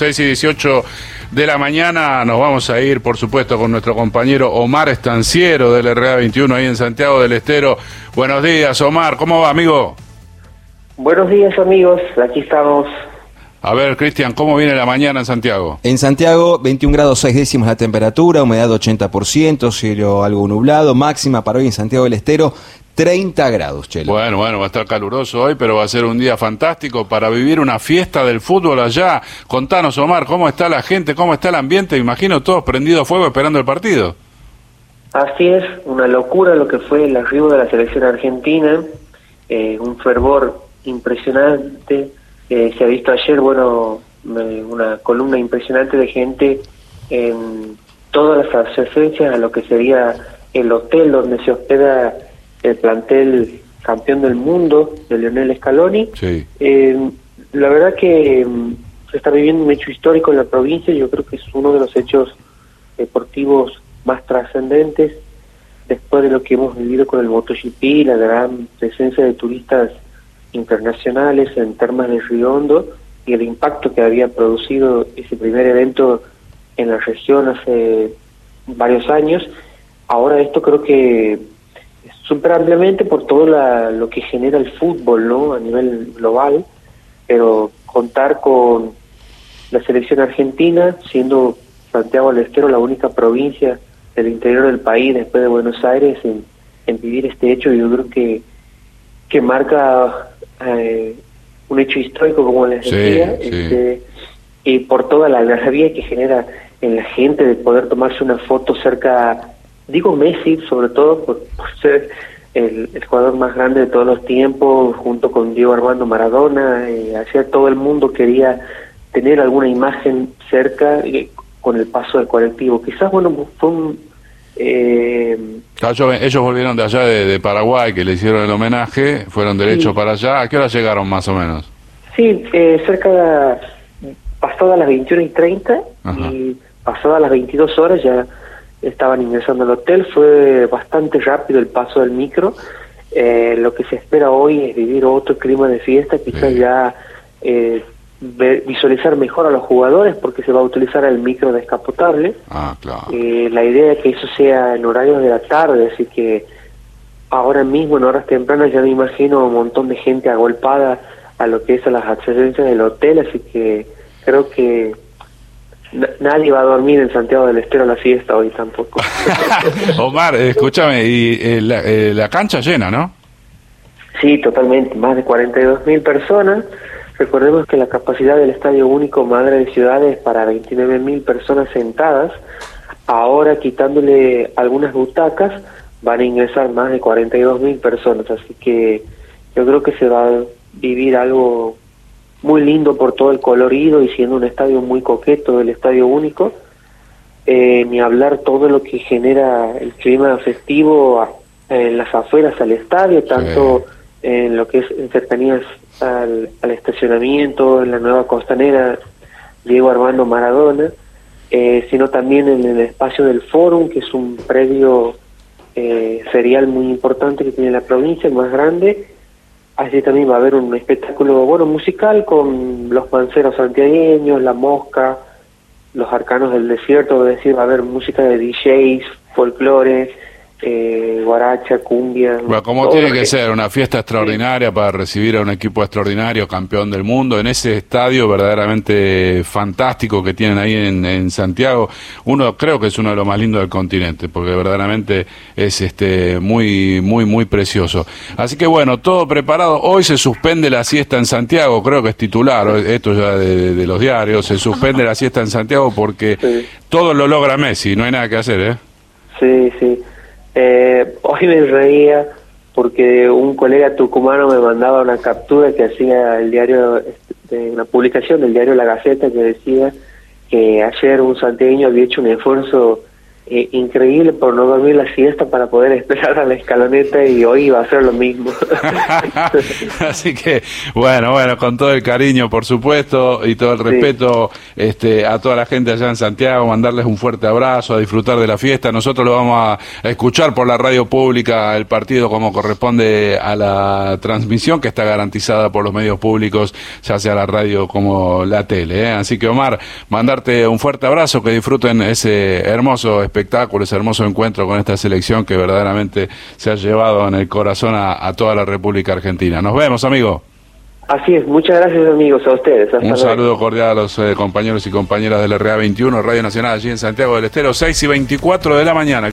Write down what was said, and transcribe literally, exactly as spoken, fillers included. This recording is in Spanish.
seis y dieciocho de la mañana. Nos vamos a ir, por supuesto, con nuestro compañero Omar Estanciero del R A veintiuno ahí en Santiago del Estero. Buenos días, Omar. ¿Cómo va, amigo? Buenos días, amigos. Aquí estamos. A ver, Cristian, ¿cómo viene la mañana en Santiago? En Santiago, veintiún grados seis décimos la temperatura, humedad ochenta por ciento, cielo algo nublado, máxima para hoy en Santiago del Estero, treinta grados, Chelo. Bueno, bueno, va a estar caluroso hoy, pero va a ser un día fantástico para vivir una fiesta del fútbol allá. Contanos, Omar, ¿cómo está la gente? ¿Cómo está el ambiente? Imagino todos prendidos a fuego esperando el partido. Así es, una locura lo que fue el arribo de la selección argentina, eh, un fervor impresionante. Eh, se ha visto ayer, bueno, eh, una columna impresionante de gente en todas las adyacencias a lo que sería el hotel donde se hospeda el plantel campeón del mundo de Lionel Scaloni. Sí. Eh, la verdad que um, se está viviendo un hecho histórico en la provincia. Yo creo que es uno de los hechos deportivos más trascendentes después de lo que hemos vivido con el MotoGP, la gran presencia de turistas internacionales en Termas de Río Hondo y el impacto que había producido ese primer evento en la región hace varios años. Ahora esto creo que súper ampliamente por todo la, lo que genera el fútbol, ¿no?, a nivel global, pero contar con la selección argentina, siendo Santiago del Estero la única provincia del interior del país después de Buenos Aires en, en vivir este hecho, yo creo que que marca eh, un hecho histórico, como les decía, sí, este, sí. y por toda la algarabía que genera en la gente de poder tomarse una foto cerca, digo Messi sobre todo por, por ser el, el jugador más grande de todos los tiempos, junto con Diego Armando Maradona. Eh, hacia todo el mundo quería tener alguna imagen cerca eh, con el paso del colectivo. Quizás, bueno, fue un Eh, ellos, ellos volvieron de allá de, de Paraguay, que le hicieron el homenaje, fueron derecho sí. para allá. ¿A qué hora llegaron más o menos? Sí, eh, cerca de pasadas las veintiuna y treinta. Ajá. Y pasadas las veintidós horas ya estaban ingresando al hotel. Fue bastante rápido el paso del micro. Eh, lo que se espera hoy es vivir otro clima de fiesta, quizás sí. ya eh, ver, visualizar mejor a los jugadores porque se va a utilizar el micro descapotable. Ah, claro. Eh, la idea es que eso sea en horarios de la tarde, así que ahora mismo en horas tempranas ya me imagino un montón de gente agolpada a lo que es a las adyacencias del hotel, así que creo que n- nadie va a dormir en Santiago del Estero a la fiesta hoy tampoco. Omar, escúchame, y eh, la, eh, la cancha llena, ¿no? Sí, totalmente, más de cuarenta y dos mil personas. Recordemos que la capacidad del Estadio Único Madre de Ciudades es para veintinueve mil personas sentadas. Ahora, quitándole algunas butacas, van a ingresar más de cuarenta y dos mil personas. Así que yo creo que se va a vivir algo muy lindo por todo el colorido y siendo un estadio muy coqueto del Estadio Único. Eh, ni hablar todo lo que genera el clima festivo en las afueras al estadio, tanto sí. en lo que es en cercanías Al, al estacionamiento, en la nueva costanera Diego Armando Maradona, eh, sino también en el espacio del Fórum, que es un predio eh, ferial muy importante que tiene la provincia, el más grande. Allí también va a haber un espectáculo bueno musical con los panceros santiagueños, La Mosca, los Arcanos del Desierto, es decir, va a haber música de D Js, folclore, Eh, guaracha, cumbia. Bueno, como tiene que, que ser, una fiesta extraordinaria sí. para recibir a un equipo extraordinario, campeón del mundo, en ese estadio verdaderamente fantástico que tienen ahí en, en Santiago. Uno creo que es uno de los más lindos del continente, porque verdaderamente es este muy, muy, muy precioso. Así que bueno, todo preparado. Hoy se suspende la siesta en Santiago, creo que es titular, esto ya de, de los diarios, se suspende la siesta en Santiago porque sí. todo lo logra Messi, no hay nada que hacer, ¿eh? Sí, sí. Eh, hoy me reía porque un colega tucumano me mandaba una captura que hacía el diario, de una publicación del diario La Gaceta que decía que ayer un santiagueño había hecho un esfuerzo eh, increíble por no dormir la siesta para poder esperar a la escaloneta, y hoy iba a ser lo mismo. Así que, bueno, bueno, con todo el cariño, por supuesto, y todo el respeto, sí, este, a toda la gente allá en Santiago, mandarles un fuerte abrazo, a disfrutar de la fiesta. Nosotros lo vamos a escuchar por la radio pública, el partido como corresponde a la transmisión, que está garantizada por los medios públicos, ya sea la radio como la tele, ¿eh? Así que, Omar, mandarte un fuerte abrazo, que disfruten ese hermoso espectáculo, ese hermoso encuentro con esta selección que verdaderamente se ha llevado en el corazón a, a toda la República Argentina. Nos vemos, amigo. Así es, muchas gracias, amigos, a ustedes. Hasta un luego. Saludo cordial a los eh, compañeros y compañeras del R A veintiuno, Radio Nacional, allí en Santiago del Estero, seis y veinticuatro de la mañana.